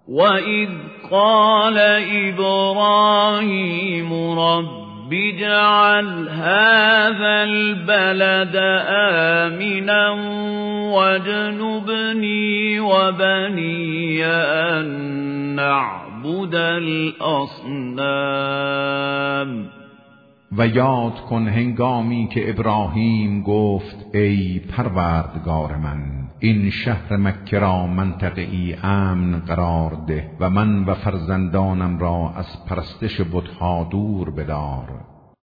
وَإِذْ قَالَ إِبْرَاهِيمُ رَبِّ اجْعَلْ هَذَا الْبَلَدَ آمِنًا وَاجْنُبْنِي وَبَنِيَّ أَن نَّعْبُدَ الْأَصْنَامَ. و یاد کن هنگامی که ابراهیم گفت ای پروردگار من، این شهر مکه را منطقه‌ای امن قرار ده و من و فرزندانم را از پرستش بت‌ها دور بدار.